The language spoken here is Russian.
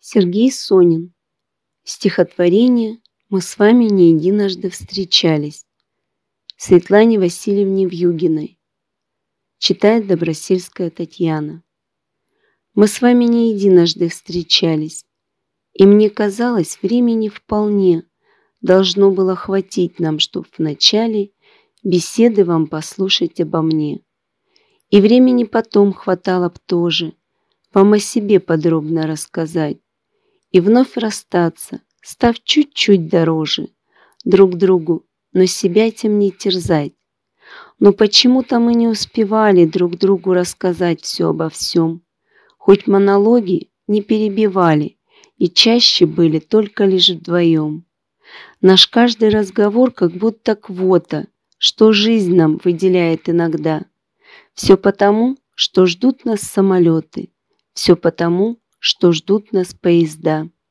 Сергей Сонин. Стихотворение «Мы с вами не единожды встречались». Светлане Васильевне Вьюгиной. Читает Добросельская Татьяна. Мы с вами не единожды встречались, и мне казалось, времени вполне должно было хватить нам, чтоб вначале беседы вам послушать обо мне. И времени потом хватало б тоже вам о себе подробно рассказать и вновь расстаться, став чуть-чуть дороже друг другу, но себя тем не терзать. Но почему-то мы не успевали друг другу рассказать все обо всем, хоть монологи не перебивали и чаще были только лишь вдвоем. Наш каждый разговор как будто квота, что жизнь нам выделяет иногда. Все потому, что ждут нас самолеты, все потому, что ждут нас поезда.